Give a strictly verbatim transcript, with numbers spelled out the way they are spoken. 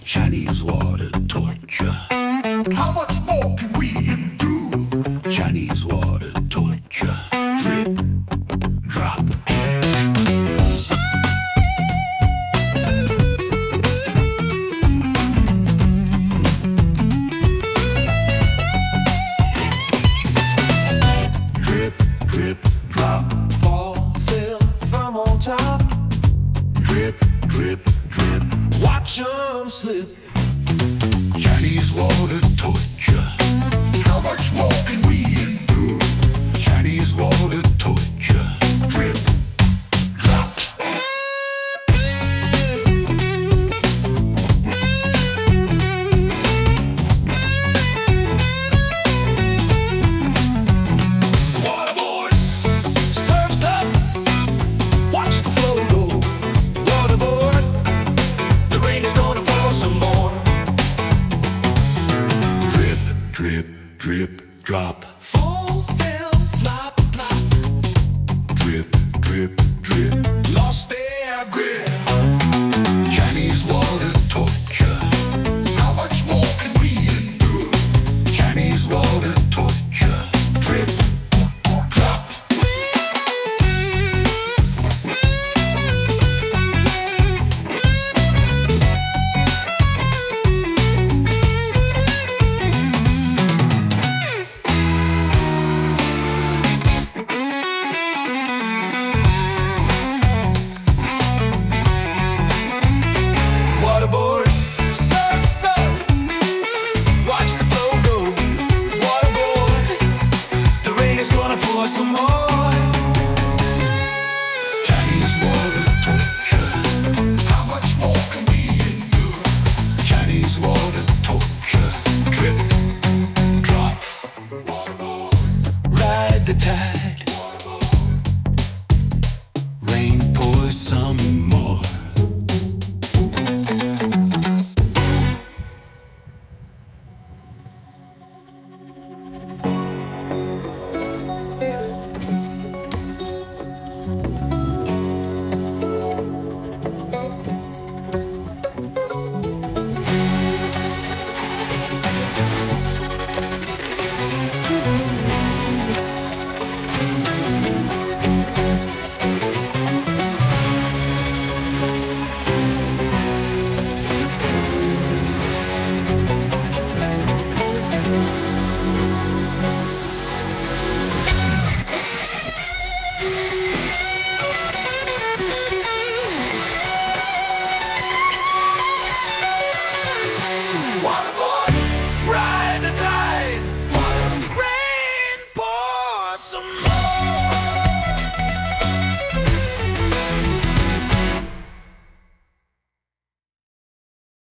Chinese water torture. How much more can we endure? Chinese water torture. Drip, drop. Drip, drip, drop. Fall, fill from on top. Drip, drip, drip. Watch 'em slip. Chinese water torture. How much more can we endure? Chinese water torture. Drip, drop. Waterboard, Surf's up. Watch the flow go. Waterboard. The rain is gonna pour some more. drip, drip, drip, drop.